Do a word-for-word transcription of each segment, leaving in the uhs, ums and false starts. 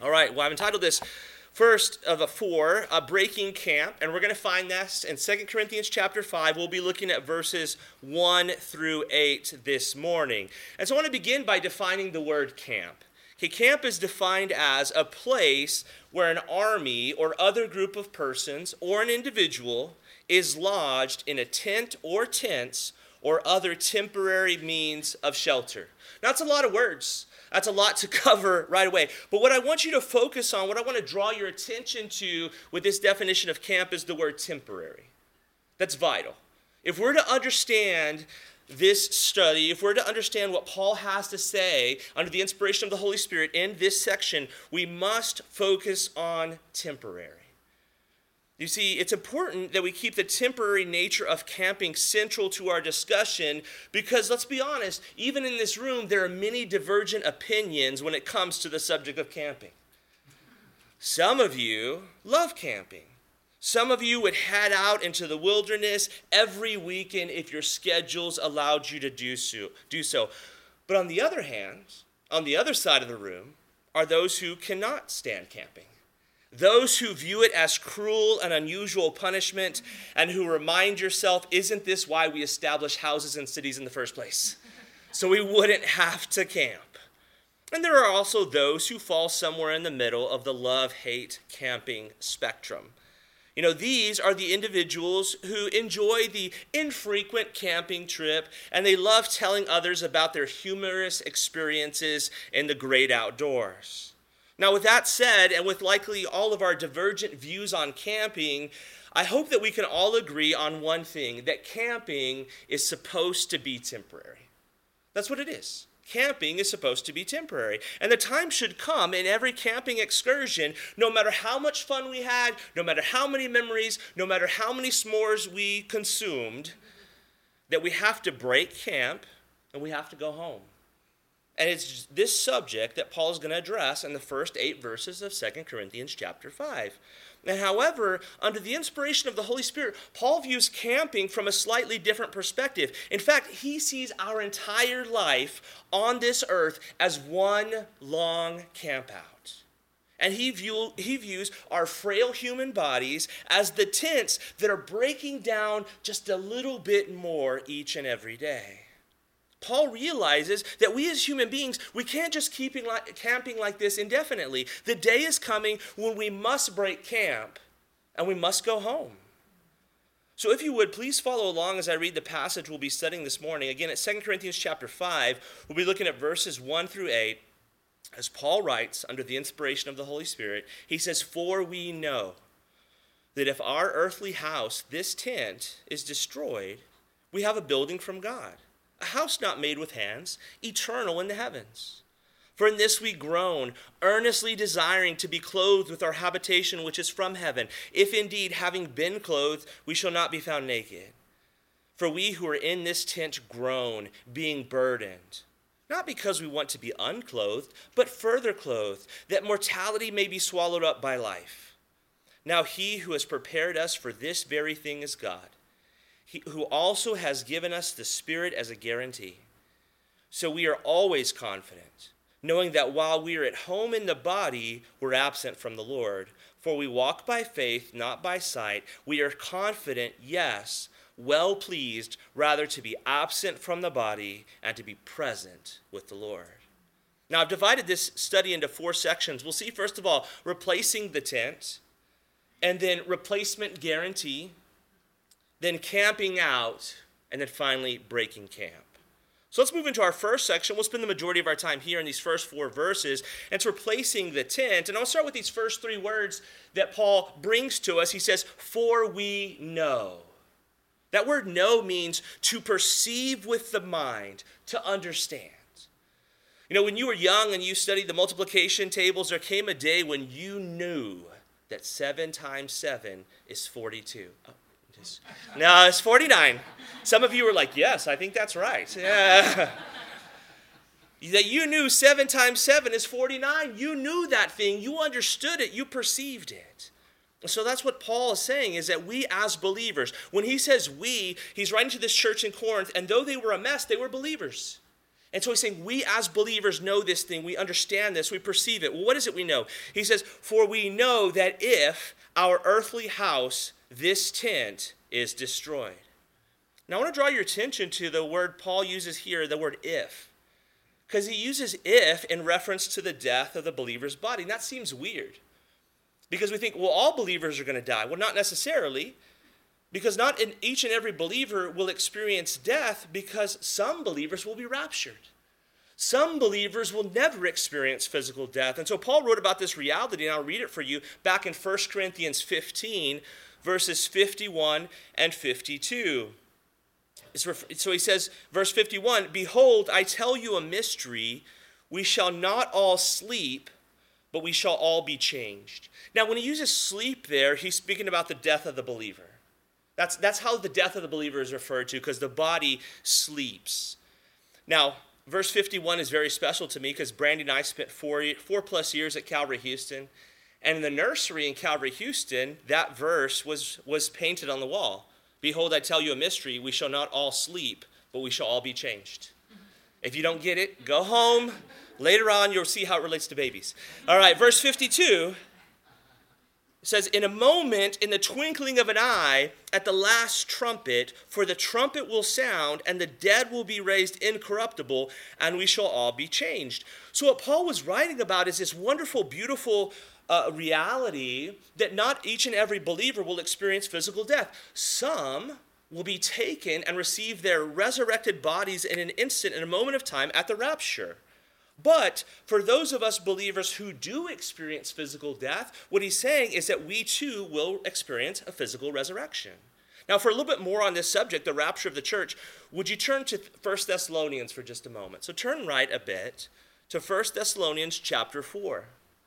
All right, well, I've entitled this first of a four, uh, Breaking Camp, and we're going to find this in Second Corinthians chapter five. We'll be looking at verses one through eight this morning. And so I want to begin by defining the word camp. Okay, camp is defined as a place where an army or other group of persons or an individual is lodged in a tent or tents or other temporary means of shelter. Now, that's a lot of words. That's a lot to cover right away. But what I want you to focus on, what I want to draw your attention to with this definition of camp is the word temporary. That's vital. If we're to understand this study, if we're to understand what Paul has to say under the inspiration of the Holy Spirit in this section, we must focus on temporary. You see, it's important that we keep the temporary nature of camping central to our discussion because, let's be honest, even in this room, there are many divergent opinions when it comes to the subject of camping. Some of you love camping. Some of you would head out into the wilderness every weekend if your schedules allowed you to do so. do so. But on the other hand, on the other side of the room, are those who cannot stand camping. Those who view it as cruel and unusual punishment and who remind yourself, isn't this why we establish houses and cities in the first place? So we wouldn't have to camp. And there are also those who fall somewhere in the middle of the love-hate camping spectrum. You know, these are the individuals who enjoy the infrequent camping trip and they love telling others about their humorous experiences in the great outdoors. Now, with that said, and with likely all of our divergent views on camping, I hope that we can all agree on one thing, that camping is supposed to be temporary. That's what it is. Camping is supposed to be temporary. And the time should come in every camping excursion, no matter how much fun we had, no matter how many memories, no matter how many s'mores we consumed, that we have to break camp and we have to go home. And it's this subject that Paul is going to address in the first eight verses of Second Corinthians chapter five. And however, under the inspiration of the Holy Spirit, Paul views camping from a slightly different perspective. In fact, he sees our entire life on this earth as one long camp out. And he, view, he views our frail human bodies as the tents that are breaking down just a little bit more each and every day. Paul realizes that we as human beings, we can't just keep like, camping like this indefinitely. The day is coming when we must break camp and we must go home. So if you would, please follow along as I read the passage we'll be studying this morning. Again, at Second Corinthians chapter five, we'll be looking at verses one through eight. As Paul writes, under the inspiration of the Holy Spirit, he says, "For we know that if our earthly house, this tent, is destroyed, we have a building from God, a house not made with hands, eternal in the heavens. For in this we groan, earnestly desiring to be clothed with our habitation which is from heaven, if indeed, having been clothed, we shall not be found naked. For we who are in this tent groan, being burdened, not because we want to be unclothed, but further clothed, that mortality may be swallowed up by life. Now he who has prepared us for this very thing is God, He, who also has given us the Spirit as a guarantee. So we are always confident, knowing that while we are at home in the body, we're absent from the Lord. For we walk by faith, not by sight. We are confident, yes, well pleased, rather to be absent from the body and to be present with the Lord." Now, I've divided this study into four sections. We'll see, first of all, replacing the tent, and then replacement guarantee, then camping out, and then finally breaking camp. So let's move into our first section. We'll spend the majority of our time here in these first four verses, and it's replacing the tent. And I'll start with these first three words that Paul brings to us. He says, "For we know." That word know means to perceive with the mind, to understand. You know, when you were young and you studied the multiplication tables, there came a day when you knew that seven times seven is forty-two. Oh. No, it's forty-nine. Some of you were like, yes, I think that's right. Yeah. That you knew seven times seven is forty-nine. You knew that thing. You understood it. You perceived it. So that's what Paul is saying, is that we as believers, when he says we, he's writing to this church in Corinth, and though they were a mess, they were believers. And so he's saying we as believers know this thing, we understand this, we perceive it. Well, what is it we know? He says, for we know that if our earthly house, this tent, is destroyed. Now I want to draw your attention to the word Paul uses here, the word if. Because he uses if in reference to the death of the believer's body. And that seems weird. Because we think, well, all believers are going to die. Well, not necessarily. Because not in each and every believer will experience death, because some believers will be raptured. Some believers will never experience physical death. And so Paul wrote about this reality, and I'll read it for you back in First Corinthians fifteen, verses fifty-one and fifty-two. So he says, verse fifty-one, behold, I tell you a mystery. We shall not all sleep, but we shall all be changed. Now, when he uses sleep there, he's speaking about the death of the believer. That's, that's how the death of the believer is referred to, because the body sleeps. Now, verse fifty-one is very special to me because Brandy and I spent four, four plus years at Calvary Houston. And in the nursery in Calvary Houston, that verse was, was painted on the wall. Behold, I tell you a mystery. We shall not all sleep, but we shall all be changed. If you don't get it, go home. Later on, you'll see how it relates to babies. All right, verse fifty-two. It says, in a moment, in the twinkling of an eye, at the last trumpet, for the trumpet will sound, and the dead will be raised incorruptible, and we shall all be changed. So what Paul was writing about is this wonderful, beautiful uh, reality that not each and every believer will experience physical death. Some will be taken and receive their resurrected bodies in an instant, in a moment of time, at the rapture. But for those of us believers who do experience physical death, what he's saying is that we too will experience a physical resurrection. Now, for a little bit more on this subject, the rapture of the church, would you turn to First Thessalonians for just a moment? So turn right a bit to First Thessalonians chapter four.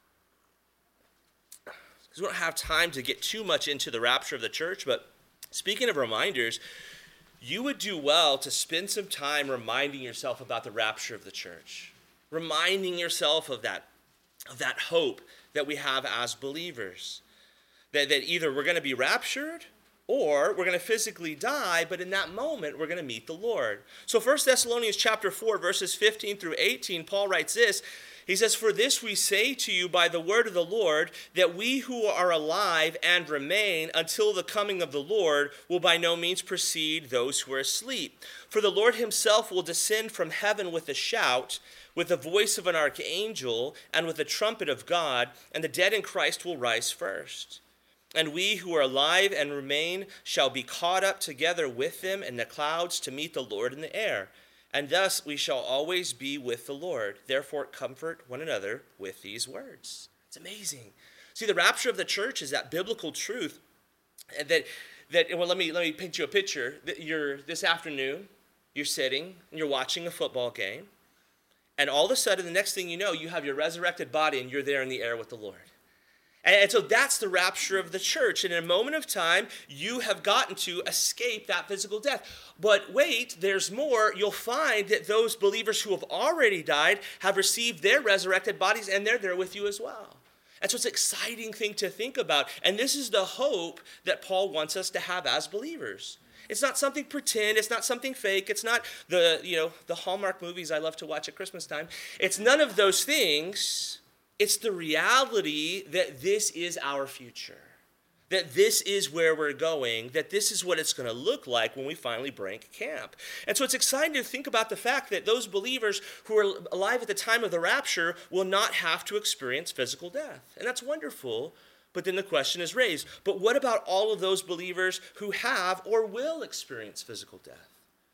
Because we don't have time to get too much into the rapture of the church, but speaking of reminders, you would do well to spend some time reminding yourself about the rapture of the church. Reminding yourself of that, of that hope that we have as believers. That, that either we're going to be raptured or we're going to physically die, but in that moment we're going to meet the Lord. So First Thessalonians chapter four, verses fifteen through eighteen, Paul writes this. He says, for this we say to you by the word of the Lord, that we who are alive and remain until the coming of the Lord will by no means precede those who are asleep. For the Lord himself will descend from heaven with a shout, with the voice of an archangel, and with the trumpet of God, and the dead in Christ will rise first. And we who are alive and remain shall be caught up together with them in the clouds to meet the Lord in the air. And thus we shall always be with the Lord. Therefore comfort one another with these words. It's amazing. See, the rapture of the church is that biblical truth that, that well, let me, let me paint you a picture. That you're, this afternoon, you're sitting and you're watching a football game. And all of a sudden, the next thing you know, you have your resurrected body and you're there in the air with the Lord. And, and so that's the rapture of the church. And in a moment of time, you have gotten to escape that physical death. But wait, there's more. You'll find that those believers who have already died have received their resurrected bodies and they're there with you as well. And so it's an exciting thing to think about. And this is the hope that Paul wants us to have as believers. It's not something pretend. It's not something fake. It's not the, you know, the Hallmark movies I love to watch at Christmas time. It's none of those things. It's the reality that this is our future, that this is where we're going, that this is what it's going to look like when we finally break camp. And so it's exciting to think about the fact that those believers who are alive at the time of the rapture will not have to experience physical death. And that's wonderful. But then the question is raised, but what about all of those believers who have or will experience physical death?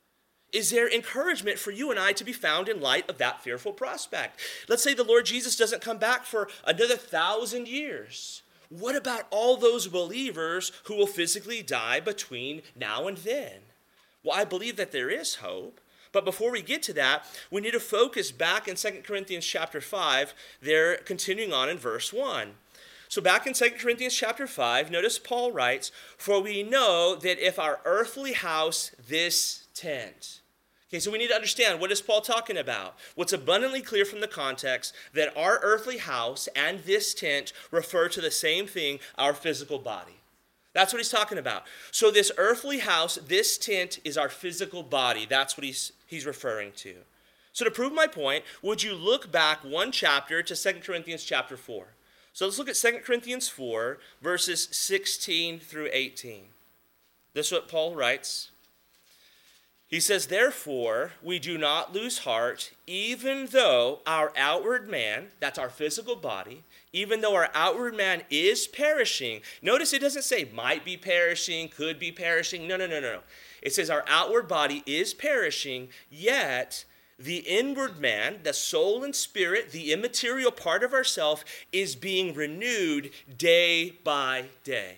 Is there encouragement for you and I to be found in light of that fearful prospect? Let's say the Lord Jesus doesn't come back for another thousand years. What about all those believers who will physically die between now and then? Well, I believe that there is hope. But before we get to that, we need to focus back in Second Corinthians chapter five, there continuing on in verse one. So back in Second Corinthians chapter five, notice Paul writes, for we know that if our earthly house, this tent. Okay, so we need to understand, what is Paul talking about? What's abundantly clear from the context, that our earthly house and this tent refer to the same thing, our physical body. That's what he's talking about. So this earthly house, this tent is our physical body. That's what he's, he's referring to. So to prove my point, would you look back one chapter to Second Corinthians chapter four? So let's look at Second Corinthians four, verses sixteen through eighteen. This is what Paul writes. He says, therefore, we do not lose heart, even though our outward man, that's our physical body, even though our outward man is perishing. Notice it doesn't say might be perishing, could be perishing. No, no, no, no. It says our outward body is perishing, yet the inward man, the soul and spirit, the immaterial part of ourself, is being renewed day by day.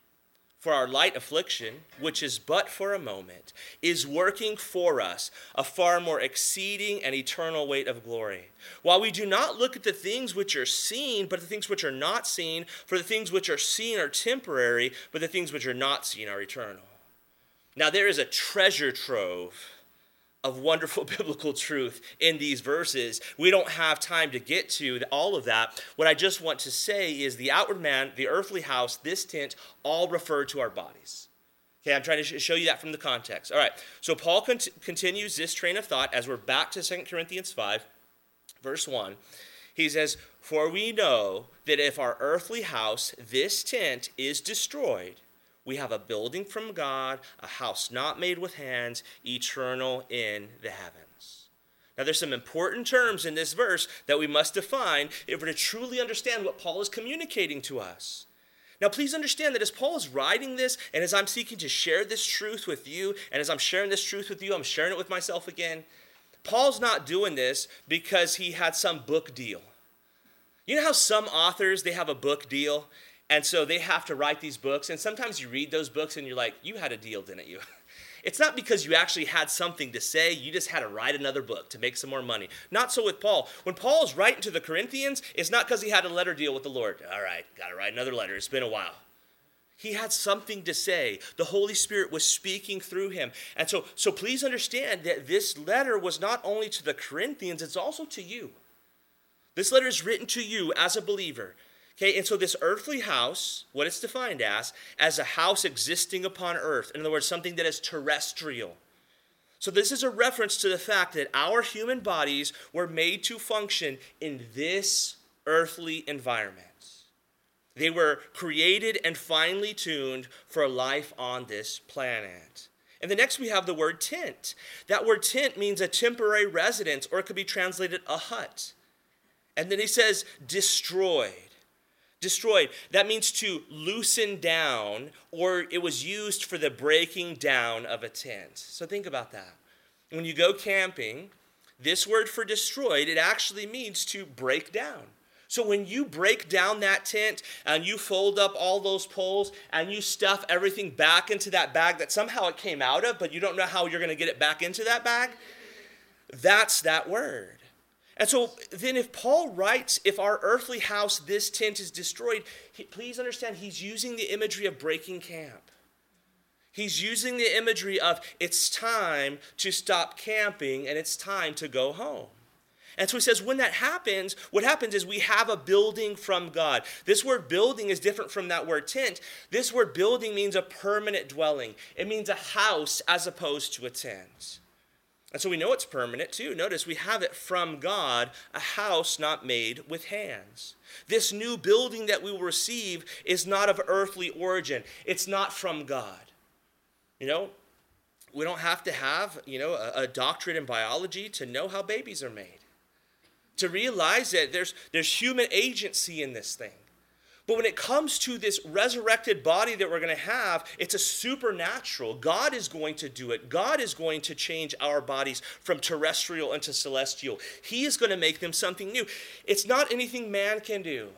For our light affliction, which is but for a moment, is working for us a far more exceeding and eternal weight of glory. While we do not look at the things which are seen, but the things which are not seen, for the things which are seen are temporary, but the things which are not seen are eternal. Now there is a treasure trove of wonderful biblical truth in these verses. We don't have time to get to all of that. What I just want to say is the outward man, the earthly house, this tent, all refer to our bodies. Okay, I'm trying to show you that from the context. All right, so Paul cont- continues this train of thought as we're back to Second Corinthians five, verse one. He says, for we know that if our earthly house, this tent, is destroyed, we have a building from God, a house not made with hands, eternal in the heavens. Now there's some important terms in this verse that we must define if we're to truly understand what Paul is communicating to us. Now please understand that as Paul is writing this, and as I'm seeking to share this truth with you, and as I'm sharing this truth with you, I'm sharing it with myself again. Paul's not doing this because he had some book deal. You know how some authors, they have a book deal? And so they have to write these books, and sometimes you read those books and you're like, you had a deal, didn't you? It's not because you actually had something to say, you just had to write another book to make some more money. Not so with Paul. When Paul's writing to the Corinthians, it's not because he had a letter deal with the Lord. All right, got to write another letter. It's been a while. He had something to say. The Holy Spirit was speaking through him. And so, so please understand that this letter was not only to the Corinthians, it's also to you. This letter is written to you as a believer. Okay, and so this earthly house, what it's defined as, as a house existing upon earth. In other words, something that is terrestrial. So this is a reference to the fact that our human bodies were made to function in this earthly environment. They were created and finely tuned for life on this planet. And then next we have the word tent. That word tent means a temporary residence, or it could be translated a hut. And then he says destroyed. Destroyed. That means to loosen down, or it was used for the breaking down of a tent. So think about that. When you go camping, this word for destroyed, it actually means to break down. So when you break down that tent and you fold up all those poles and you stuff everything back into that bag that somehow it came out of, but you don't know how you're going to get it back into that bag, that's that word. And so then if Paul writes, if our earthly house, this tent is destroyed, he, please understand he's using the imagery of breaking camp. He's using the imagery of it's time to stop camping and it's time to go home. And so he says when that happens, what happens is we have a building from God. This word building is different from that word tent. This word building means a permanent dwelling. It means a house as opposed to a tent. And so we know it's permanent too. Notice we have it from God, a house not made with hands. This new building that we will receive is not of earthly origin. It's not from God. You know, we don't have to have, you know, a, a doctorate in biology to know how babies are made. To realize that there's, there's human agency in this thing. But when it comes to this resurrected body that we're going to have, it's a supernatural. God is going to do it. God is going to change our bodies from terrestrial into celestial. He is going to make them something new. It's not anything man can do.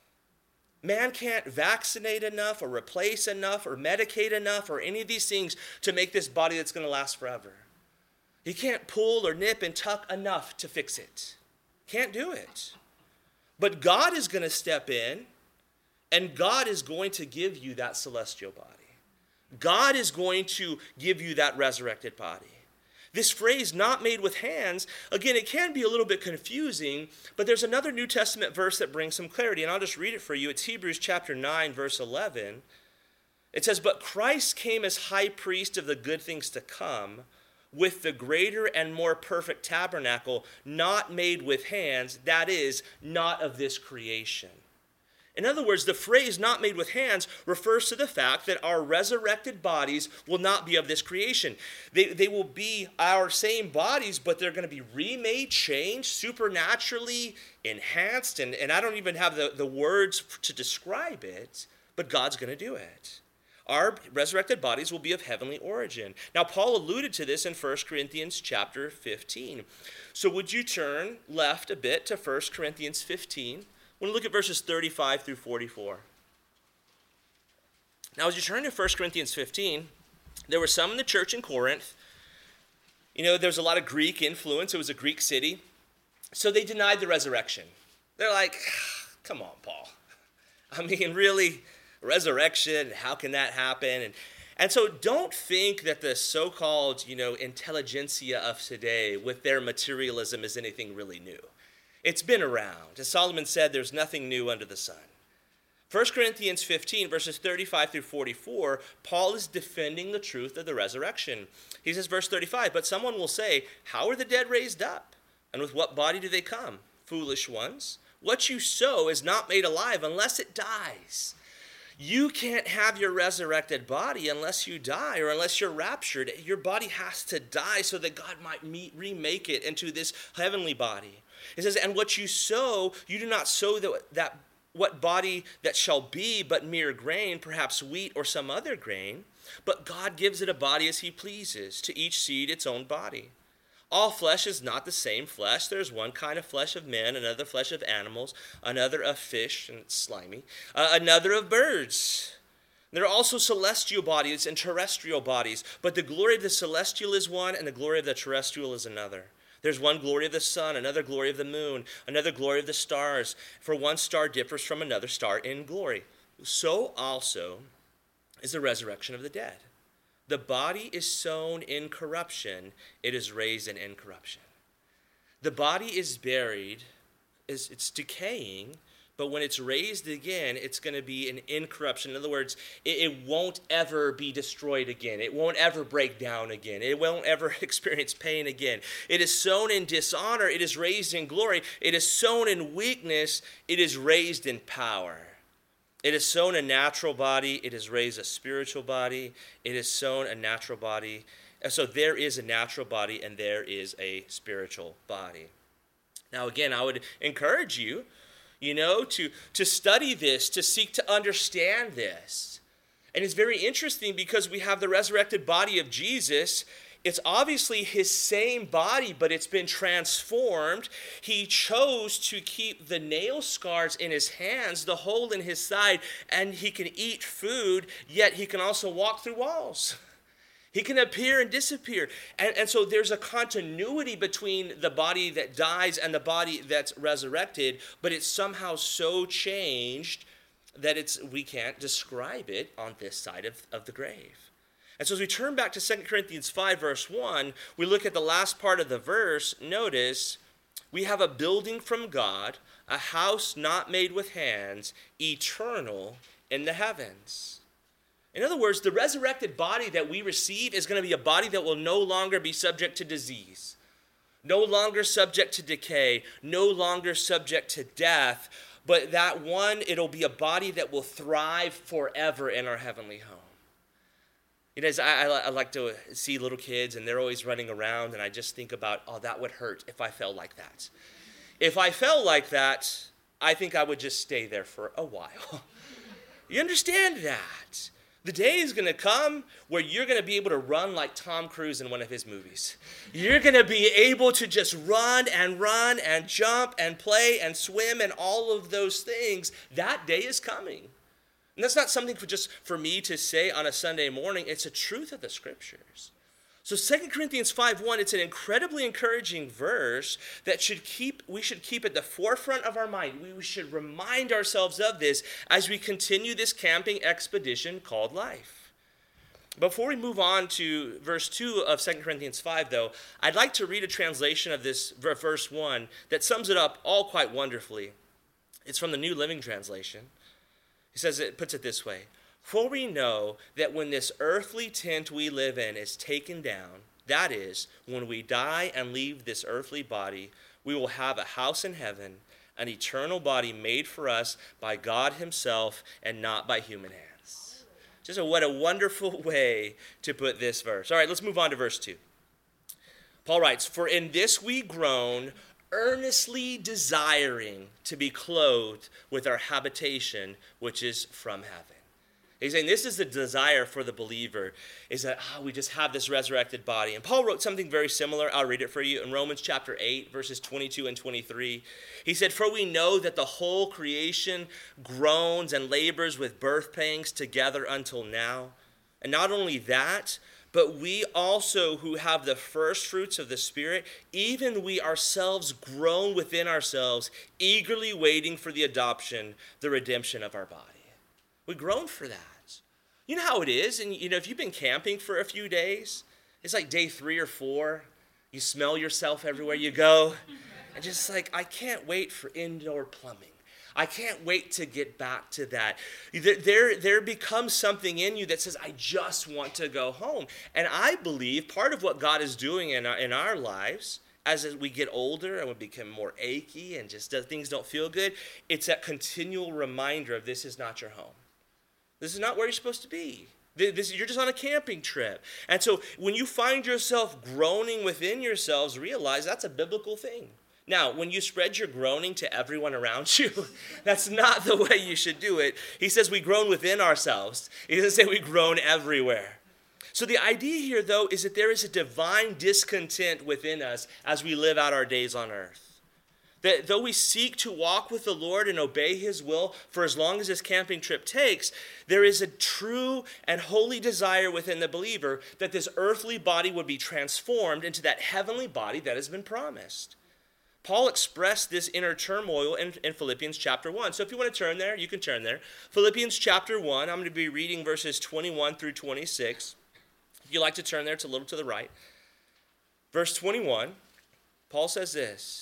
Man can't vaccinate enough or replace enough or medicate enough or any of these things to make this body that's going to last forever. He can't pull or nip and tuck enough to fix it. Can't do it. But God is going to step in, and God is going to give you that celestial body. God is going to give you that resurrected body. This phrase, not made with hands, again, it can be a little bit confusing, but there's another New Testament verse that brings some clarity, and I'll just read it for you. It's Hebrews chapter nine, verse eleven. It says, "But Christ came as high priest of the good things to come, with the greater and more perfect tabernacle, not made with hands, that is, not of this creation. In other words, the phrase not made with hands refers to the fact that our resurrected bodies will not be of this creation. They, they will be our same bodies, but they're going to be remade, changed, supernaturally enhanced, and, and I don't even have the, the words to describe it, but God's going to do it. Our resurrected bodies will be of heavenly origin. Now, Paul alluded to this in First Corinthians chapter fifteen. So would you turn left a bit to First Corinthians fifteen? We're going to look at verses thirty-five through forty-four. Now, as you turn to First Corinthians fifteen, there were some in the church in Corinth. You know, there was a lot of Greek influence. It was a Greek city. So they denied the resurrection. They're like, come on, Paul. I mean, really, resurrection, how can that happen? And, and so don't think that the so-called, you know, intelligentsia of today with their materialism is anything really new. It's been around. As Solomon said, there's nothing new under the sun. First Corinthians fifteen, verses thirty-five through forty-four, Paul is defending the truth of the resurrection. He says, verse thirty-five, but someone will say, how are the dead raised up? And with what body do they come? Foolish ones. What you sow is not made alive unless it dies. You can't have your resurrected body unless you die or unless you're raptured. Your body has to die so that God might meet, remake it into this heavenly body. It says, and what you sow, you do not sow that, that what body that shall be, but mere grain, perhaps wheat or some other grain. But God gives it a body as he pleases, to each seed its own body. All flesh is not the same flesh. There's one kind of flesh of men, another flesh of animals, another of fish, and it's slimy, uh, another of birds. There are also celestial bodies and terrestrial bodies, but the glory of the celestial is one, and the glory of the terrestrial is another. There's one glory of the sun, another glory of the moon, another glory of the stars, for one star differs from another star in glory. So also is the resurrection of the dead. The body is sown in corruption, it is raised in incorruption. The body is buried, it's, it's decaying, but when it's raised again, it's going to be in incorruption. In other words, it, it won't ever be destroyed again. It won't ever break down again. It won't ever experience pain again. It is sown in dishonor, it is raised in glory. It is sown in weakness, it is raised in power. It is sown a natural body, it is raised a spiritual body. It is sown a natural body. And so there is a natural body and there is a spiritual body. Now again, I would encourage you, you know, to, to study this, to seek to understand this. And it's very interesting because we have the resurrected body of Jesus. It's obviously his same body, but it's been transformed. He chose to keep the nail scars in his hands, the hole in his side, and he can eat food, yet he can also walk through walls. He can appear and disappear. And, and so there's a continuity between the body that dies and the body that's resurrected, but it's somehow so changed that it's we can't describe it on this side of, of the grave. And so as we turn back to Second Corinthians five, verse one, we look at the last part of the verse. Notice, we have a building from God, a house not made with hands, eternal in the heavens. In other words, the resurrected body that we receive is going to be a body that will no longer be subject to disease, no longer subject to decay, no longer subject to death, but that one, it'll be a body that will thrive forever in our heavenly home. You know, I, I, I like to see little kids, and they're always running around, and I just think about, oh, that would hurt if I fell like that. If I fell like that, I think I would just stay there for a while. You understand that? The day is going to come where you're going to be able to run like Tom Cruise in one of his movies. You're going to be able to just run and run and jump and play and swim and all of those things. That day is coming. And that's not something for just for me to say on a Sunday morning. It's a truth of the Scriptures. So Second Corinthians five one, it's an incredibly encouraging verse that should keep we should keep at the forefront of our mind. We should remind ourselves of this as we continue this camping expedition called life. Before we move on to verse two of Second Corinthians five, though, I'd like to read a translation of this verse one that sums it up all quite wonderfully. It's from the New Living Translation. He says, it puts it this way: for we know that when this earthly tent we live in is taken down, That is, when we die and leave this earthly body, we will have a house in heaven, an eternal body made for us by God himself and not by human hands. Just a, what a wonderful way to put this verse. All right, let's move on to verse two. Paul writes, "For in this we groan, earnestly desiring to be clothed with our habitation, which is from heaven." He's saying this is the desire for the believer, is that oh, we just have this resurrected body. And Paul wrote something very similar. I'll read it for you in Romans chapter eight, verses twenty-two and twenty-three. He said, "For we know that the whole creation groans and labors with birth pangs together until now. And not only that, but we also who have the first fruits of the Spirit, even we ourselves groan within ourselves, eagerly waiting for the adoption, the redemption of our body." We groan for that. You know how it is, and you know, if you've been camping for a few days, it's like day three or four, you smell yourself everywhere you go, and just like, I can't wait for indoor plumbing. I can't wait to get back to that. There, there becomes something in you that says, I just want to go home. And I believe part of what God is doing in our, in our lives, as we get older and we become more achy and just things don't feel good, it's that continual reminder of this is not your home. This is not where you're supposed to be. This, you're just on a camping trip. And so when you find yourself groaning within yourselves, realize that's a biblical thing. Now, when you spread your groaning to everyone around you, that's not the way you should do it. He says we groan within ourselves. He doesn't say we groan everywhere. So the idea here, though, is that there is a divine discontent within us as we live out our days on earth. That though we seek to walk with the Lord and obey his will for as long as this camping trip takes, there is a true and holy desire within the believer that this earthly body would be transformed into that heavenly body that has been promised. Paul expressed this inner turmoil in, in Philippians chapter one. So if you want to turn there, you can turn there. Philippians chapter one, I'm going to be reading verses twenty-one through twenty-six. If you'd like to turn there, it's a little to the right. Verse twenty-one, Paul says this,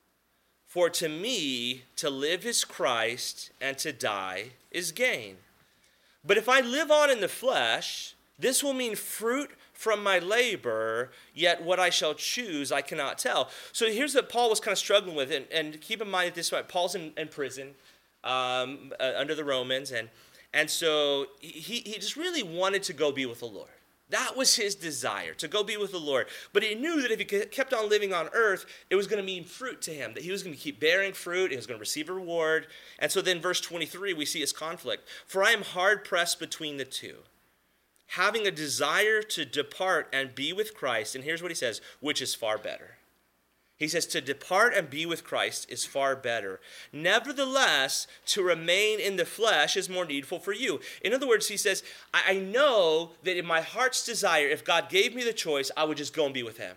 "For to me to live is Christ, and to die is gain. But if I live on in the flesh, this will mean fruit from my labor, yet what I shall choose I cannot tell." So here's what Paul was kind of struggling with, and, and keep in mind at this point, Paul's in, in prison um, uh, under the Romans, and, and so he, he just really wanted to go be with the Lord. That was his desire, to go be with the Lord. But he knew that if he kept on living on earth, it was going to mean fruit to him, that he was going to keep bearing fruit, he was going to receive a reward. And so then verse twenty-three, we see his conflict. "For I am hard-pressed between the two, having a desire to depart and be with Christ." And here's what he says, "which is far better." He says, to depart and be with Christ is far better. Nevertheless, to remain in the flesh is more needful for you. In other words, he says, I know that in my heart's desire, if God gave me the choice, I would just go and be with him.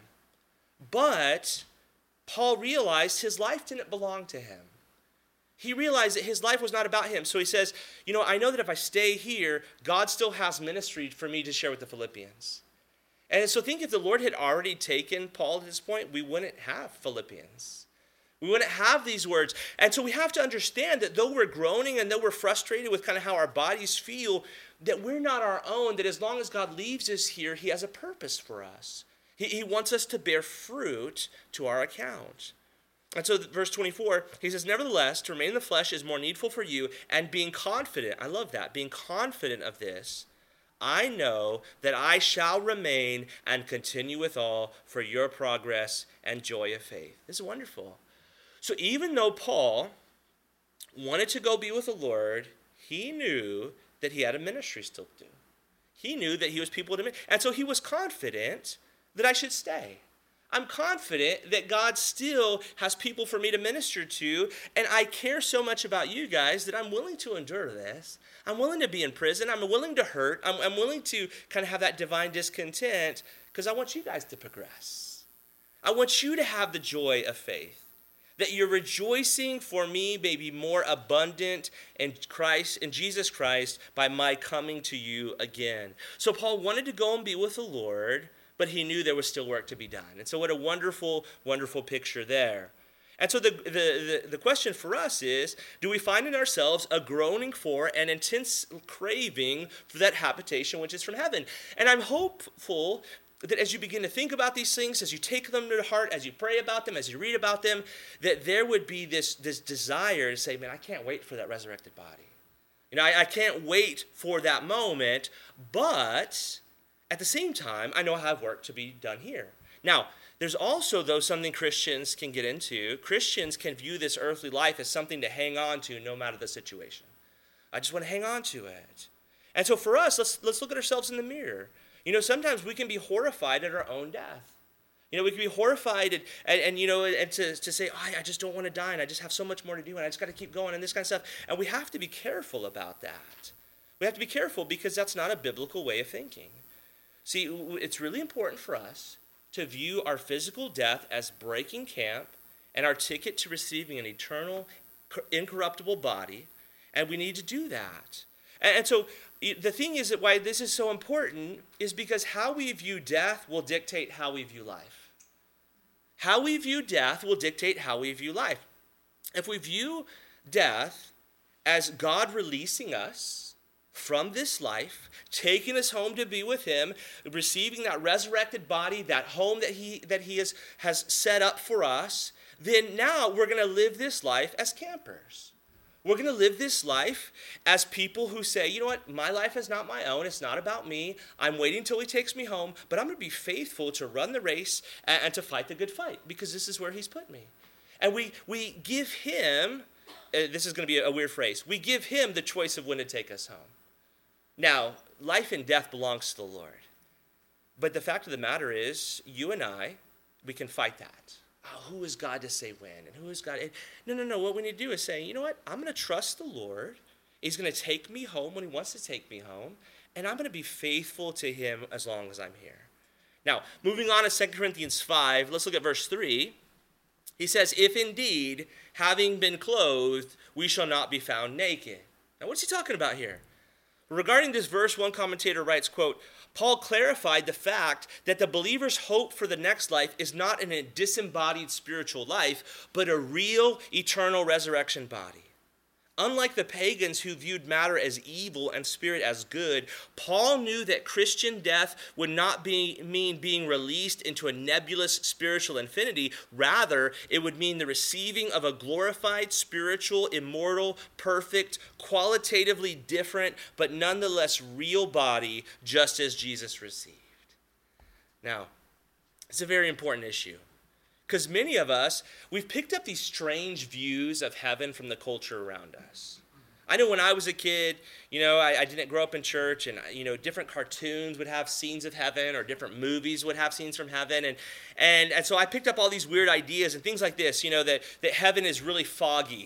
But Paul realized his life didn't belong to him. He realized that his life was not about him. So he says, you know, I know that if I stay here, God still has ministry for me to share with the Philippians. And so think if the Lord had already taken Paul at this point, we wouldn't have Philippians. We wouldn't have these words. And so we have to understand that though we're groaning and though we're frustrated with kind of how our bodies feel, that we're not our own, that as long as God leaves us here, he has a purpose for us. He, he wants us to bear fruit to our account. And so verse twenty-four, he says, "Nevertheless, to remain in the flesh is more needful for you, and being confident," I love that, "being confident of this, I know that I shall remain and continue with all for your progress and joy of faith." This is wonderful. So even though Paul wanted to go be with the Lord, he knew that he had a ministry still to do. He knew that he was people to minister. And so he was confident that I should stay. I'm confident that God still has people for me to minister to, and I care so much about you guys that I'm willing to endure this. I'm willing to be in prison. I'm willing to hurt. I'm, I'm willing to kind of have that divine discontent because I want you guys to progress. I want you to have the joy of faith, that your rejoicing for me may be more abundant in Christ, in Jesus Christ, by my coming to you again. So Paul wanted to go and be with the Lord, but he knew there was still work to be done. And so what a wonderful, wonderful picture there. And so the, the, the, the question for us is, do we find in ourselves a groaning for and intense craving for that habitation which is from heaven? And I'm hopeful that as you begin to think about these things, as you take them to heart, as you pray about them, as you read about them, that there would be this, this desire to say, man, I can't wait for that resurrected body. You know, I, I can't wait for that moment, but at the same time, I know I have work to be done here. Now, there's also, though, something Christians can get into. Christians can view this earthly life as something to hang on to no matter the situation. I just want to hang on to it. And so for us, let's let's look at ourselves in the mirror. You know, sometimes we can be horrified at our own death. You know, we can be horrified and, and, and you know, and to, to say, oh, I just don't want to die, and I just have so much more to do, and I just got to keep going, and this kind of stuff. And we have to be careful about that. We have to be careful because that's not a biblical way of thinking. See, it's really important for us to view our physical death as breaking camp and our ticket to receiving an eternal, incorruptible body, and we need to do that. And, and so the thing is that why this is so important is because how we view death will dictate how we view life. How we view death will dictate how we view life. If we view death as God releasing us from this life, taking us home to be with him, receiving that resurrected body, that home that he that he has, has set up for us, then now we're going to live this life as campers. We're going to live this life as people who say, you know what, my life is not my own. It's not about me. I'm waiting till he takes me home, but I'm going to be faithful to run the race and, and to fight the good fight because this is where he's put me. And we, we give him, uh, this is going to be a, a weird phrase, we give him the choice of when to take us home. Now, life and death belongs to the Lord. But the fact of the matter is, you and I, we can fight that. Oh, who is God to say when? And who is God? And no, no, no. What we need to do is say, you know what? I'm going to trust the Lord. He's going to take me home when he wants to take me home. And I'm going to be faithful to him as long as I'm here. Now, moving on to Second Corinthians five, let's look at verse three. He says, if indeed, having been clothed, we shall not be found naked. Now, what's he talking about here? Regarding this verse, one commentator writes, quote, Paul clarified the fact that the believer's hope for the next life is not in a disembodied spiritual life, but a real eternal resurrection body. Unlike the pagans who viewed matter as evil and spirit as good, Paul knew that Christian death would not be, mean being released into a nebulous spiritual infinity. Rather, it would mean the receiving of a glorified, spiritual, immortal, perfect, qualitatively different, but nonetheless real body, just as Jesus received. Now, it's a very important issue. Because many of us, we've picked up these strange views of heaven from the culture around us. I know when I was a kid, you know, I, I didn't grow up in church, and, you know, different cartoons would have scenes of heaven, or different movies would have scenes from heaven. And and, and so I picked up all these weird ideas and things like this, you know, that, that heaven is really foggy.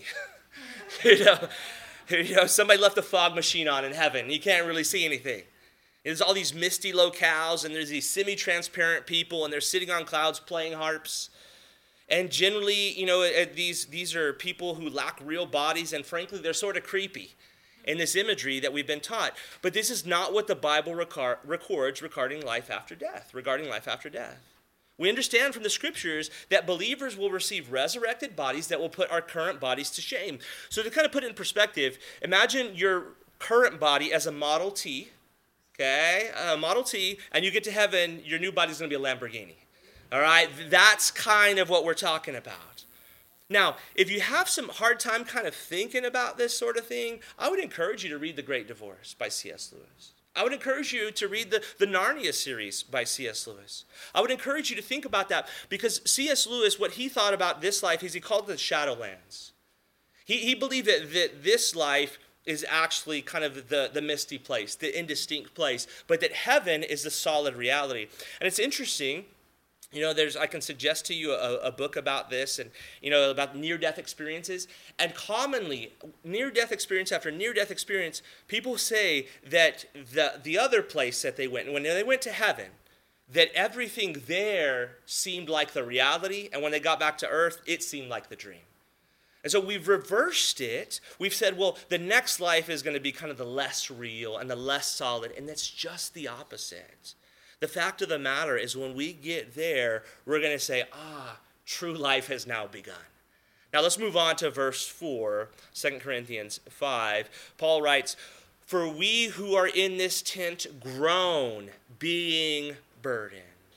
you know, you know, somebody left a fog machine on in heaven. You can't really see anything. There's all these misty locales, and there's these semi-transparent people, and they're sitting on clouds playing harps. And generally, you know, these these are people who lack real bodies, and frankly, they're sort of creepy in this imagery that we've been taught. But this is not what the Bible record, records regarding life after death, regarding life after death. We understand from the scriptures that believers will receive resurrected bodies that will put our current bodies to shame. So to kind of put it in perspective, imagine your current body as a Model T, okay, a Model T, and you get to heaven, your new body's going to be a Lamborghini. All right, that's kind of what we're talking about. Now, if you have some hard time kind of thinking about this sort of thing, I would encourage you to read The Great Divorce by C S Lewis. I would encourage you to read the, the Narnia series by C S Lewis. I would encourage you to think about that because C S Lewis, what he thought about this life is he called it the Shadowlands. He, he believed that, that this life is actually kind of the, the misty place, the indistinct place, but that heaven is the solid reality. And it's interesting. You know, there's I can suggest to you a, a book about this and, you know, about near-death experiences. And commonly, near-death experience after near-death experience, people say that the, the other place that they went, when they went to heaven, that everything there seemed like the reality, and when they got back to earth, it seemed like the dream. And so we've reversed it. We've said, well, the next life is going to be kind of the less real and the less solid, and that's just the opposite. The fact of the matter is when we get there, we're going to say, ah, true life has now begun. Now let's move on to verse four, Second Corinthians five. Paul writes, for we who are in this tent groan, being burdened.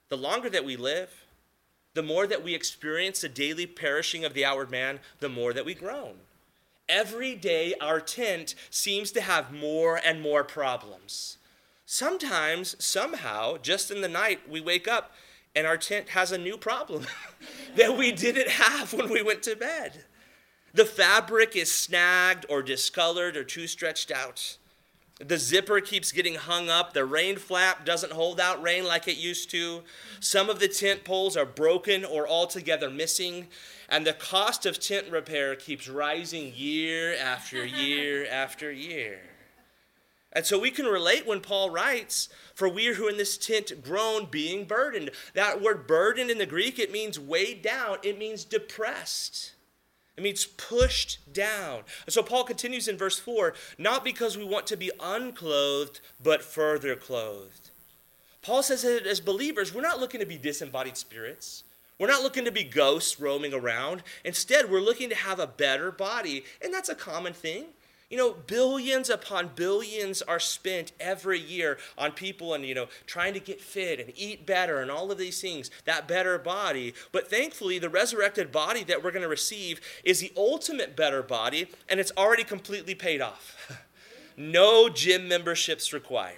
the longer that we live, the more that we experience the daily perishing of the outward man, the more that we groan. Every day, our tent seems to have more and more problems. Sometimes, somehow, just in the night, we wake up and our tent has a new problem that we didn't have when we went to bed. The fabric is snagged or discolored or too stretched out. The zipper keeps getting hung up. The rain flap doesn't hold out rain like it used to. Some of the tent poles are broken or altogether missing. And the cost of tent repair keeps rising year after year after year. And so we can relate when Paul writes, for we who are in this tent groan, being burdened. That word burdened in the Greek, it means weighed down. It means depressed. It means pushed down. And so Paul continues in verse four, not because we want to be unclothed, but further clothed. Paul says that as believers, we're not looking to be disembodied spirits. We're not looking to be ghosts roaming around. Instead, we're looking to have a better body. And that's a common thing. You know, billions upon billions are spent every year on people and, you know, trying to get fit and eat better and all of these things, that better body. But thankfully, the resurrected body that we're going to receive is the ultimate better body, and it's already completely paid off. No gym memberships required.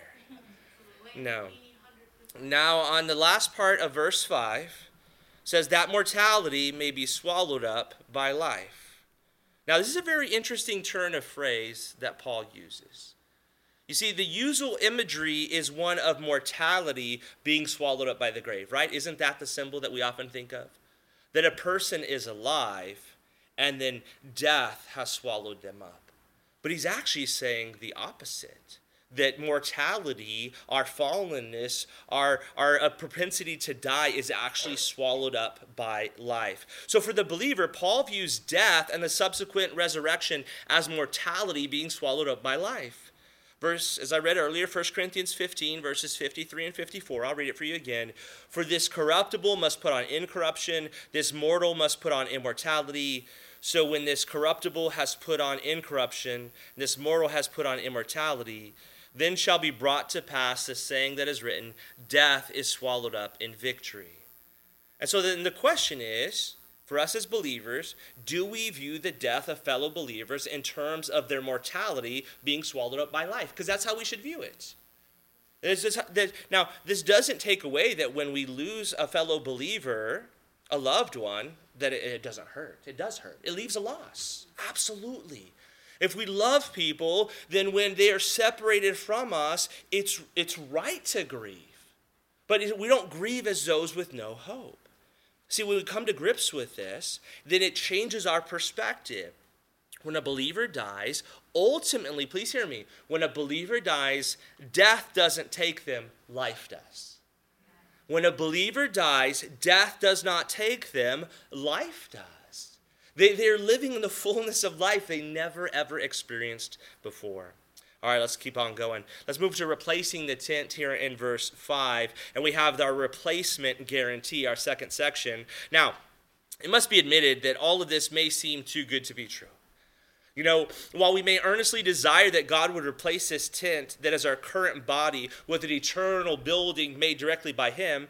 No. Now, on the last part of verse five, says that mortality may be swallowed up by life. Now, this is a very interesting turn of phrase that Paul uses. You see, the usual imagery is one of mortality being swallowed up by the grave, right? Isn't that the symbol that we often think of? That a person is alive and then death has swallowed them up. But he's actually saying the opposite. That mortality, our fallenness, our, our uh, propensity to die is actually swallowed up by life. So for the believer, Paul views death and the subsequent resurrection as mortality being swallowed up by life. Verse, as I read earlier, First Corinthians fifteen, verses fifty-three and fifty-four. I'll read it for you again. For this corruptible must put on incorruption, this mortal must put on immortality. So when this corruptible has put on incorruption, this mortal has put on immortality, then shall be brought to pass the saying that is written, death is swallowed up in victory. And so then the question is, for us as believers, do we view the death of fellow believers in terms of their mortality being swallowed up by life? Because that's how we should view it. Now, this doesn't take away that when we lose a fellow believer, a loved one, that it doesn't hurt. It does hurt. It leaves a loss. Absolutely. If we love people, then when they are separated from us, it's, it's right to grieve. But we don't grieve as those with no hope. See, when we come to grips with this, then it changes our perspective. When a believer dies, ultimately, please hear me, when a believer dies, death doesn't take them, life does. When a believer dies, death does not take them, life does. They, they're living in the fullness of life they never, ever experienced before. All right, let's keep on going. Let's move to replacing the tent here in verse five. And we have our replacement guarantee, our second section. Now, it must be admitted that all of this may seem too good to be true. You know, while we may earnestly desire that God would replace this tent that is our current body with an eternal building made directly by him,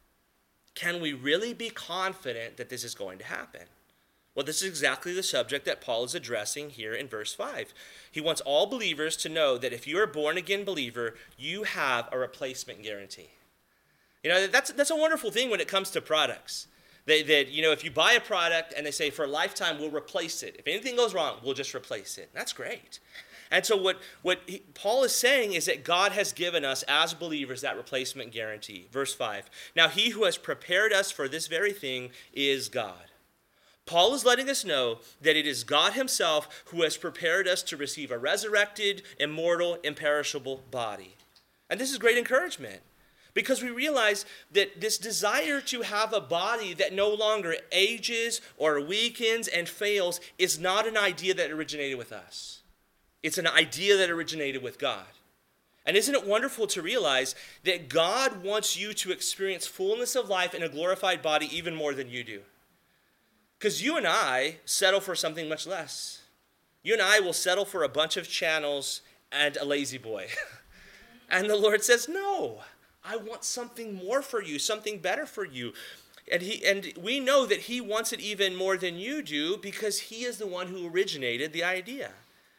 can we really be confident that this is going to happen? Well, this is exactly the subject that Paul is addressing here in verse five. He wants all believers to know that if you're a born-again believer, you have a replacement guarantee. You know, that's, that's a wonderful thing when it comes to products. They, that, you know, if you buy a product and they say for a lifetime, we'll replace it. If anything goes wrong, we'll just replace it. That's great. And so what, what he, Paul is saying is that God has given us as believers that replacement guarantee. Verse five. Now he who has prepared us for this very thing is God. Paul is letting us know that it is God himself who has prepared us to receive a resurrected, immortal, imperishable body. And this is great encouragement because we realize that this desire to have a body that no longer ages or weakens and fails is not an idea that originated with us. It's an idea that originated with God. And isn't it wonderful to realize that God wants you to experience fullness of life in a glorified body even more than you do? Because you and I settle for something much less. You and I will settle for a bunch of channels and a lazy boy. And the Lord says, no, I want something more for you, something better for you. And he and we know that he wants it even more than you do because he is the one who originated the idea.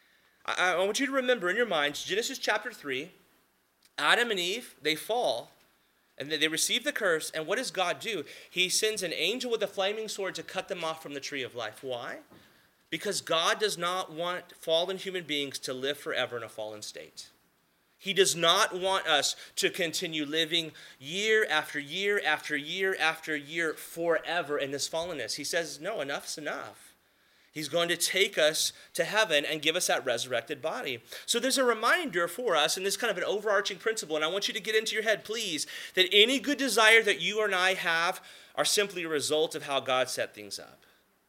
I, I want you to remember in your minds, Genesis chapter three, Adam and Eve, they fall, and they receive the curse, and what does God do? He sends an angel with a flaming sword to cut them off from the tree of life. Why? Because God does not want fallen human beings to live forever in a fallen state. He does not want us to continue living year after year after year after year forever in this fallenness. He says, no, enough's enough. He's going to take us to heaven and give us that resurrected body. So there's a reminder for us, and this kind of an overarching principle, and I want you to get into your head, please, that any good desire that you and I have are simply a result of how God set things up.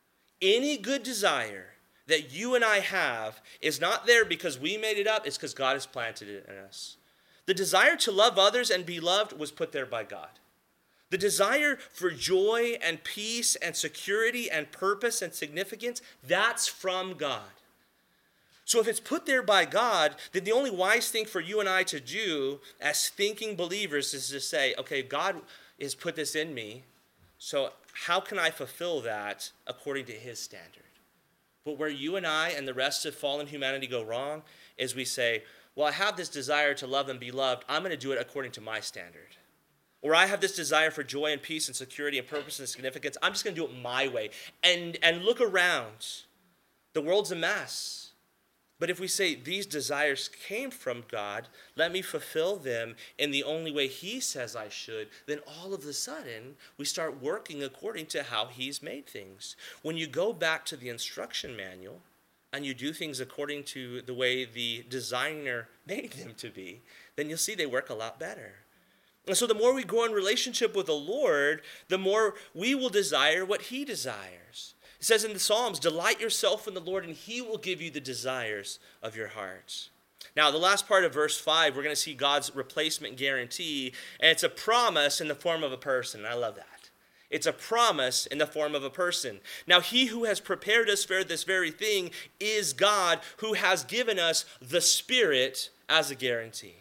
Any good desire that you and I have is not there because we made it up, it's because God has planted it in us. The desire to love others and be loved was put there by God. The desire for joy and peace and security and purpose and significance, that's from God. So if it's put there by God, then the only wise thing for you and I to do as thinking believers is to say, okay, God has put this in me, so how can I fulfill that according to his standard? But where you and I and the rest of fallen humanity go wrong is we say, well, I have this desire to love and be loved. I'm going to do it according to my standard. Or I have this desire for joy and peace and security and purpose and significance. I'm just going to do it my way. And, and look around. The world's a mess. But if we say these desires came from God, let me fulfill them in the only way he says I should, then all of a sudden we start working according to how he's made things. When you go back to the instruction manual and you do things according to the way the designer made them to be, then you'll see they work a lot better. And so the more we grow in relationship with the Lord, the more we will desire what he desires. It says in the Psalms, delight yourself in the Lord and he will give you the desires of your heart. Now, the last part of verse five, we're going to see God's replacement guarantee, and it's a promise in the form of a person. I love that. It's a promise in the form of a person. Now, he who has prepared us for this very thing is God, who has given us the Spirit as a guarantee.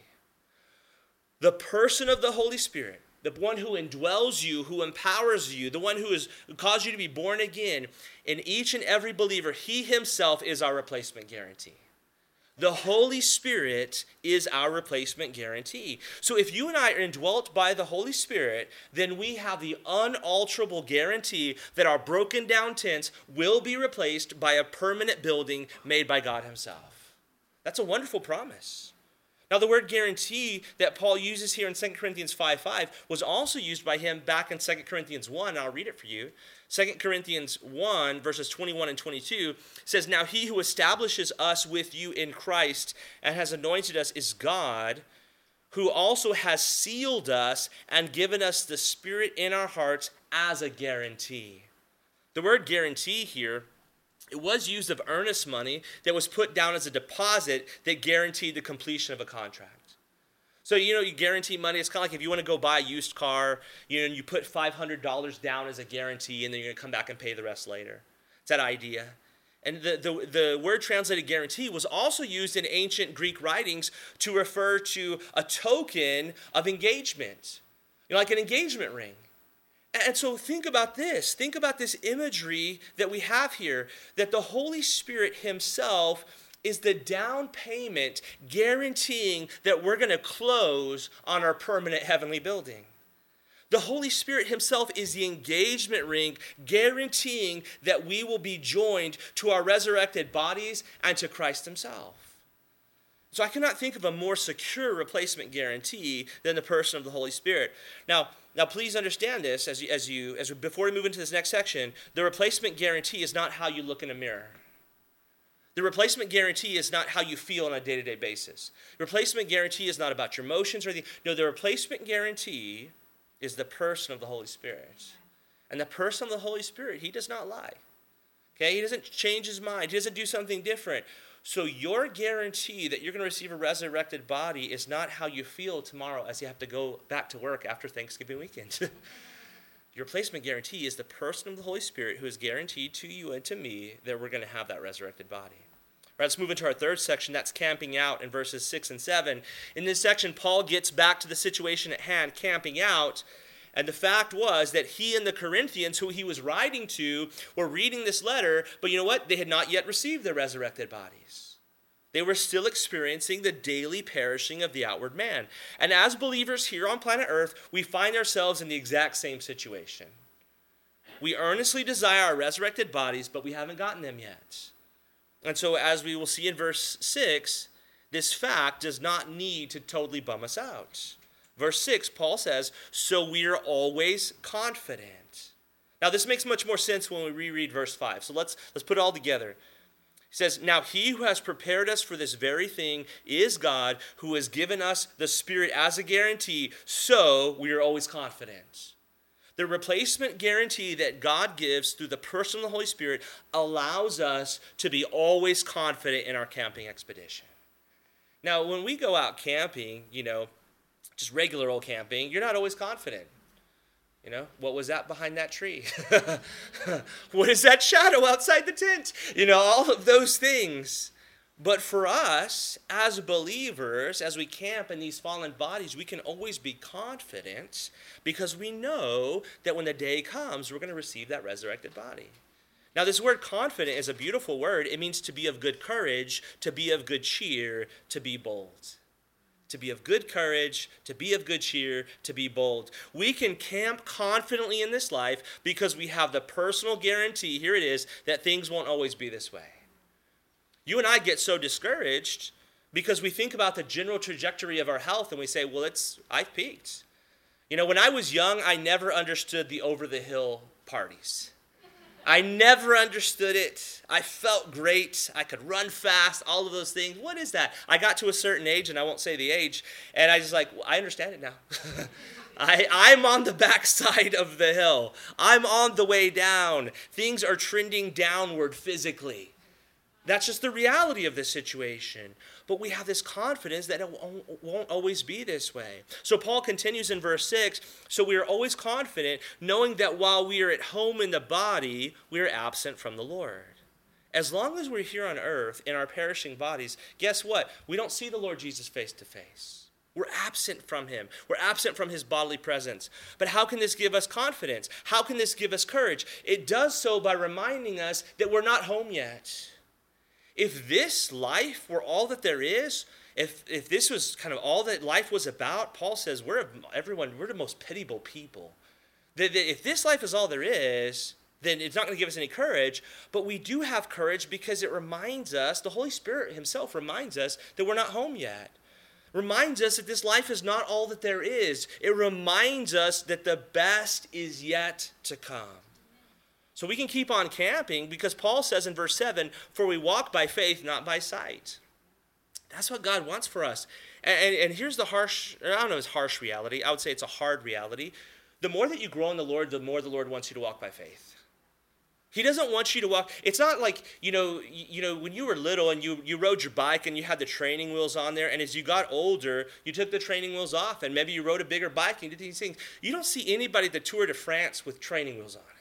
The person of the Holy Spirit, the one who indwells you, who empowers you, the one who has caused you to be born again, in each and every believer, he himself is our replacement guarantee. The Holy Spirit is our replacement guarantee. So if you and I are indwelt by the Holy Spirit, then we have the unalterable guarantee that our broken down tents will be replaced by a permanent building made by God himself. That's a wonderful promise. Now, the word guarantee that Paul uses here in Second Corinthians five five was also used by him back in Second Corinthians one, and I'll read it for you. Second Corinthians one, verses twenty-one and twenty-two says, now he who establishes us with you in Christ and has anointed us is God, who also has sealed us and given us the Spirit in our hearts as a guarantee. The word guarantee here, it was used of earnest money that was put down as a deposit that guaranteed the completion of a contract. So, you know, you guarantee money. It's kind of like if you want to go buy a used car, you know, and you put five hundred dollars down as a guarantee, and then you're going to come back and pay the rest later. It's that idea. And the, the, the word translated guarantee was also used in ancient Greek writings to refer to a token of engagement, you know, like an engagement ring. And so think about this. Think about this imagery that we have here, that the Holy Spirit himself is the down payment guaranteeing that we're going to close on our permanent heavenly building. The Holy Spirit himself is the engagement ring guaranteeing that we will be joined to our resurrected bodies and to Christ himself. So I cannot think of a more secure replacement guarantee than the person of the Holy Spirit. Now, now please understand this as you, as you, as we, before we move into this next section. The replacement guarantee is not how you look in a mirror. The replacement guarantee is not how you feel on a day-to-day basis. The replacement guarantee is not about your emotions or anything. No, the replacement guarantee is the person of the Holy Spirit. And the person of the Holy Spirit, he does not lie. Okay, he doesn't change his mind. He doesn't do something different. So your guarantee that you're going to receive a resurrected body is not how you feel tomorrow as you have to go back to work after Thanksgiving weekend. Your replacement guarantee is the person of the Holy Spirit who is guaranteed to you and to me that we're going to have that resurrected body. Right, let's move into our third section. That's camping out in verses six and seven. In this section, Paul gets back to the situation at hand, camping out. And the fact was that he and the Corinthians, who he was writing to, were reading this letter, but you know what? They had not yet received their resurrected bodies. They were still experiencing the daily perishing of the outward man. And as believers here on planet Earth, we find ourselves in the exact same situation. We earnestly desire our resurrected bodies, but we haven't gotten them yet. And so as we will see in verse six, this fact does not need to totally bum us out. Verse six, Paul says, so we are always confident. Now this makes much more sense when we reread verse five. So let's, let's put it all together. He says, now he who has prepared us for this very thing is God, who has given us the Spirit as a guarantee, so we are always confident. The replacement guarantee that God gives through the person of the Holy Spirit allows us to be always confident in our camping expedition. Now, when we go out camping, you know, just regular old camping, you're not always confident. You know, what was that behind that tree? What is that shadow outside the tent? You know, all of those things. But for us, as believers, as we camp in these fallen bodies, we can always be confident because we know that when the day comes, we're going to receive that resurrected body. Now, this word confident is a beautiful word. It means to be of good courage, to be of good cheer, to be bold. To be of good courage, to be of good cheer, to be bold. We can camp confidently in this life because we have the personal guarantee, here it is, that things won't always be this way. You and I get so discouraged because we think about the general trajectory of our health and we say, well, it's I've peaked. You know, when I was young, I never understood the over-the-hill parties. I never understood it. I felt great. I could run fast, all of those things. What is that? I got to a certain age, and I won't say the age, and I just like, well, I understand it now. I, I'm on the backside of the hill. I'm on the way down. Things are trending downward physically. That's just the reality of this situation. But we have this confidence that it won't always be this way. So Paul continues in verse six, so we are always confident, knowing that while we are at home in the body, we are absent from the Lord. As long as we're here on earth in our perishing bodies, guess what? We don't see the Lord Jesus face to face. We're absent from him. We're absent from his bodily presence. But how can this give us confidence? How can this give us courage? It does so by reminding us that we're not home yet. If this life were all that there is, if if this was kind of all that life was about, Paul says we're everyone, we're the most pitiable people. That, that if this life is all there is, then it's not going to give us any courage, but we do have courage because it reminds us, the Holy Spirit himself reminds us that we're not home yet. Reminds us that this life is not all that there is. It reminds us that the best is yet to come. So we can keep on camping because Paul says in verse seven, for we walk by faith, not by sight. That's what God wants for us. And, and, and here's the harsh, I don't know if it's harsh reality. I would say it's a hard reality. The more that you grow in the Lord, the more the Lord wants you to walk by faith. He doesn't want you to walk. It's not like, you know, you, you know, when you were little and you, you rode your bike and you had the training wheels on there, and as you got older, you took the training wheels off, and maybe you rode a bigger bike and you did these things. You don't see anybody at the Tour de France with training wheels on.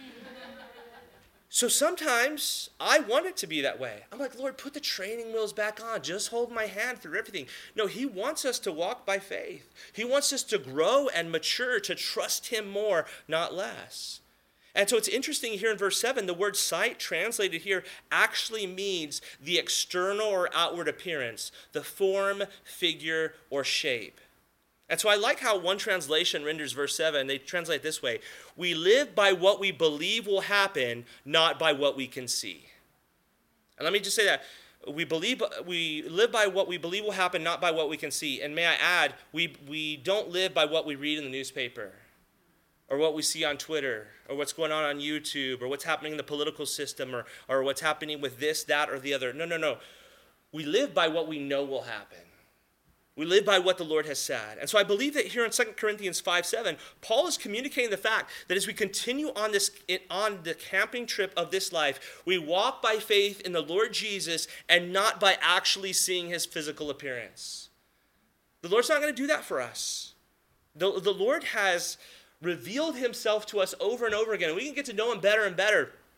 So sometimes I want it to be that way. I'm like, Lord, put the training wheels back on. Just hold my hand through everything. No, he wants us to walk by faith. He wants us to grow and mature, to trust him more, not less. And so it's interesting here in verse seven, the word sight translated here actually means the external or outward appearance, the form, figure, or shape. And so I like how one translation renders verse seven. They translate it this way: we live by what we believe will happen, not by what we can see. And let me just say that. We believe we live by what we believe will happen, not by what we can see. And may I add, we, we don't live by what we read in the newspaper, or what we see on Twitter, or what's going on on YouTube, or what's happening in the political system, or, or what's happening with this, that, or the other. No, no, no. We live by what we know will happen. We live by what the Lord has said. And so I believe that here in Second Corinthians five seven, Paul is communicating the fact that as we continue on this on the camping trip of this life, we walk by faith in the Lord Jesus and not by actually seeing his physical appearance. The Lord's not going to do that for us. The, the Lord has revealed himself to us over and over again. We can get to know him better and better.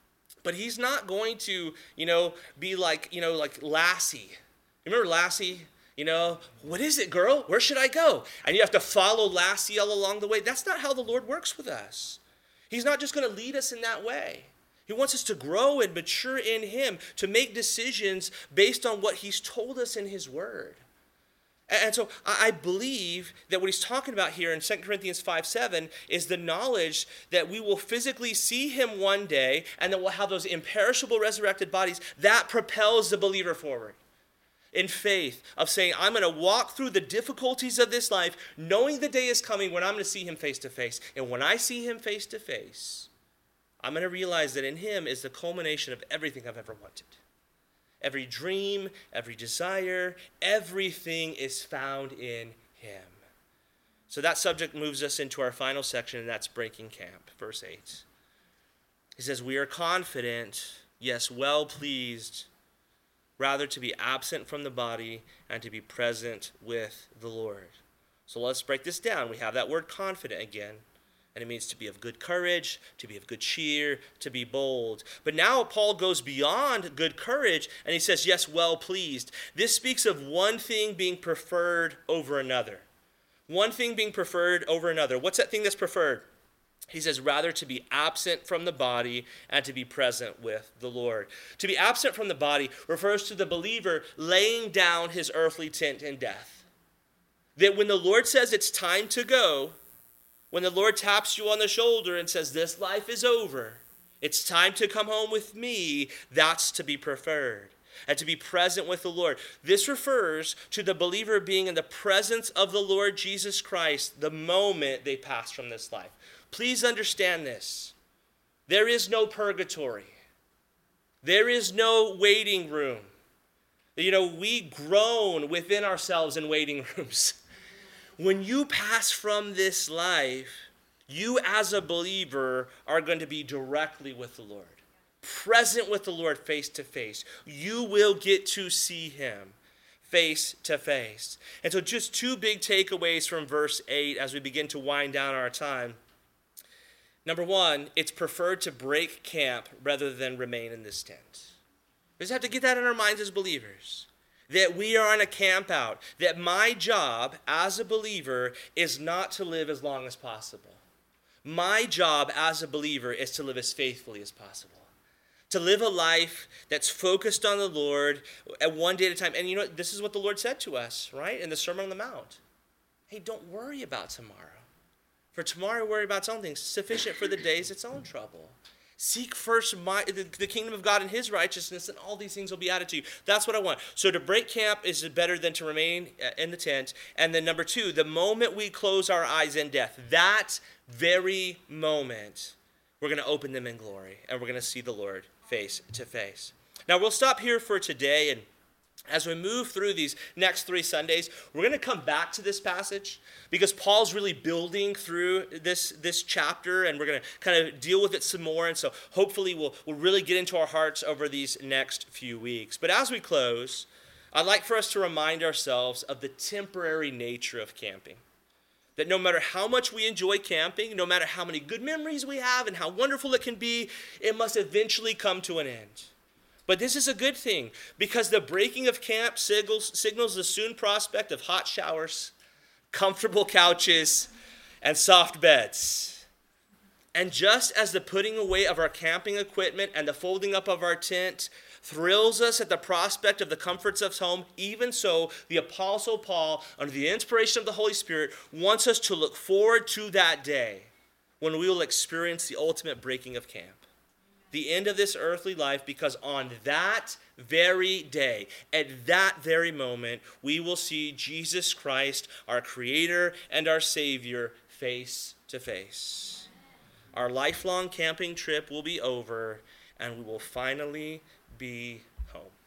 But he's not going to, you know, be like, you know, like Lassie. You remember Lassie? You know, what is it, girl? Where should I go? And you have to follow Lassie all along the way. That's not how the Lord works with us. He's not just going to lead us in that way. He wants us to grow and mature in him, to make decisions based on what he's told us in his word. And so I believe that what he's talking about here in Second Corinthians five seven is the knowledge that we will physically see him one day and that we'll have those imperishable resurrected bodies. That propels the believer forward in faith of saying, I'm going to walk through the difficulties of this life knowing the day is coming when I'm going to see him face to face. And when I see him face to face, I'm going to realize that in him is the culmination of everything I've ever wanted. Every dream, every desire, everything is found in him. So that subject moves us into our final section, and that's breaking camp, verse eight. He says, we are confident, yes, well pleased, rather to be absent from the body and to be present with the Lord. So let's break this down. We have that word confident again. And it means to be of good courage, to be of good cheer, to be bold. But now Paul goes beyond good courage, and he says, yes, well pleased. This speaks of one thing being preferred over another. One thing being preferred over another. What's that thing that's preferred? He says, rather to be absent from the body and to be present with the Lord. To be absent from the body refers to the believer laying down his earthly tent in death. That when the Lord says it's time to go, when the Lord taps you on the shoulder and says, this life is over, it's time to come home with me, that's to be preferred. And to be present with the Lord. This refers to the believer being in the presence of the Lord Jesus Christ the moment they pass from this life. Please understand this. There is no purgatory. There is no waiting room. You know, we groan within ourselves in waiting rooms. When you pass from this life, you as a believer are going to be directly with the Lord, present with the Lord face to face. You will get to see him face to face. And so just two big takeaways from verse eight as we begin to wind down our time. Number one, it's preferred to break camp rather than remain in this tent. We just have to get that in our minds as believers. That we are on a camp out. That my job as a believer is not to live as long as possible. My job as a believer is to live as faithfully as possible. To live a life that's focused on the Lord at one day at a time. And you know, this is what the Lord said to us, right? In the Sermon on the Mount. Hey, don't worry about tomorrow. For tomorrow worry about its own things. Sufficient for the day is its own trouble. Seek first my, the, the kingdom of God and his righteousness, and all these things will be added to you. That's what I want. So to break camp is better than to remain in the tent. And then number two, the moment we close our eyes in death, that very moment, we're going to open them in glory, and we're going to see the Lord face to face. Now we'll stop here for today, and as we move through these next three Sundays, we're going to come back to this passage because Paul's really building through this, this chapter, and we're going to kind of deal with it some more. And so hopefully we'll, we'll really get into our hearts over these next few weeks. But as we close, I'd like for us to remind ourselves of the temporary nature of camping. That no matter how much we enjoy camping, no matter how many good memories we have and how wonderful it can be, it must eventually come to an end. But this is a good thing because the breaking of camp signals, signals the soon prospect of hot showers, comfortable couches, and soft beds. And just as the putting away of our camping equipment and the folding up of our tent thrills us at the prospect of the comforts of home, even so, the Apostle Paul, under the inspiration of the Holy Spirit, wants us to look forward to that day when we will experience the ultimate breaking of camp. The end of this earthly life, because on that very day, at that very moment, we will see Jesus Christ, our Creator and our Savior, face to face. Our lifelong camping trip will be over, and we will finally be home.